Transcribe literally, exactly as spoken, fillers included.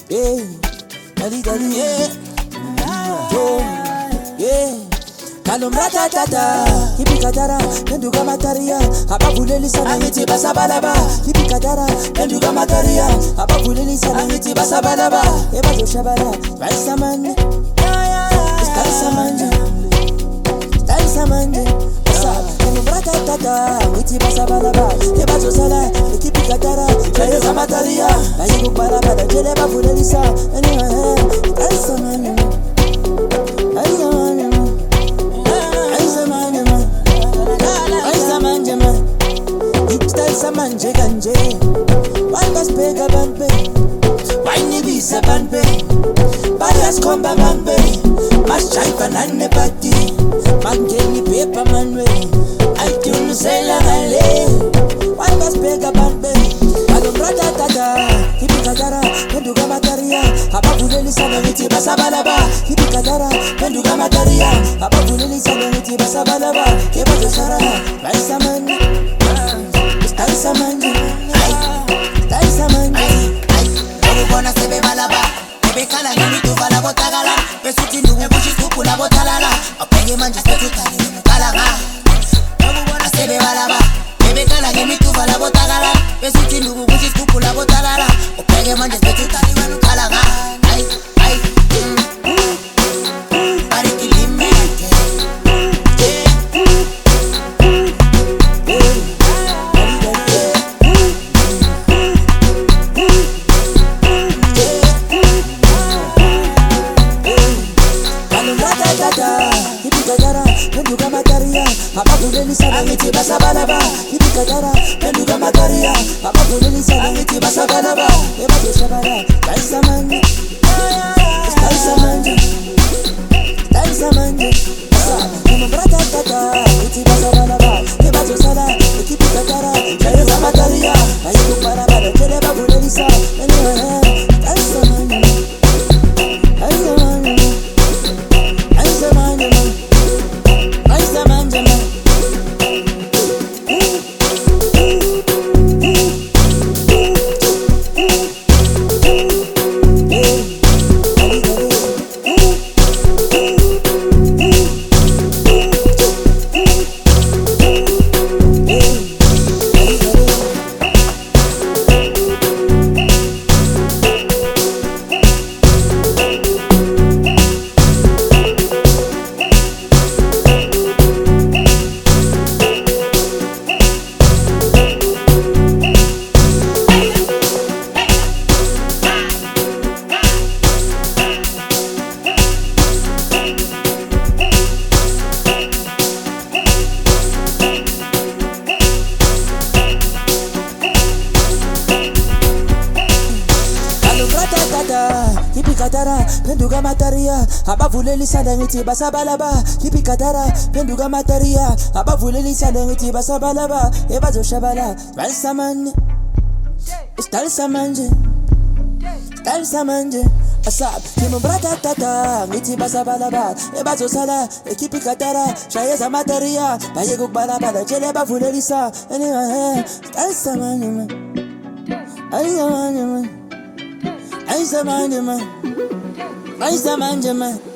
yeah, dali dali, yeah, yo, yeah. Kalum ratatata, hipi kadara, penduga mataria, hapa buleli sana ngiti basa balaba. Hipi kadara, penduga mataria, hapa buleli sana ngiti basa balaba. Eba jo shabala, raisa manje, style samanje, style samanje. Kalum ratatata, ngiti basa balaba. Eba jo sala, hipi kadara, jaya zamataria, bayi bukbala bala, jele ba buleli sa, anyway, style samanje, style samanje. Manje ganje, why bas pega banpe, why ni bisa banpe, bias komba banpe, mas chaifa nane pati, mangeni pepa manwe, I tune sela gale, why bas pega banpe, alum rata tata, hipi kadara, penduga mataria, hapa buleli sana ngiti basa balaba, hipi kadara, penduga mataria, hapa buleli sana ngiti basa balaba, keba josara, raisa manje. Taisa manje, taisa manje. Ebu bona sebe malaba, ebe kala ngini tu vala botagala, pesuti ndugu bushi skupu la botalala, apenge manje spetu tani nunu kalaga. Ebu bona sebe malaba, ebe kala ngini tu vala botagala, pesuti ndugu bushi skupu la botalala, apenge manje spetu tani nunu kalaga. Ay, ay, pare kilime. Penduga mataria, hapa buleli sana ngiti basa balaba. Hipi kadara, penduga mataria, hapa buleli sana ngiti basa balaba. Eba jo shabala, taisa manje, taisa manje, taisa manje. Kama brata tata, ngiti basa balaba. Eba jo sala, hipi kadara, jaya zamataria, bayi bukbala bala, jele ba buleli sa, anyway, taisa manje, taisa manje, taisa manje. Hipi kadara, penduga mataria, hapa buleli sana ngiti basa balaba. Hipi kadara, penduga mataria, hapa buleli sana ngiti basa balaba. Eba jo shabala, raisa manje, style samanje, style samanje. Asap, kimo brata tata, ngiti basa balaba. Eba jo sala, ekipi kadara, jaya zamataria, bayi bukbala bala, jele ba buleli sa, anyway, style samanje man, ay samanje man. Aisa manje man, aisa manje man.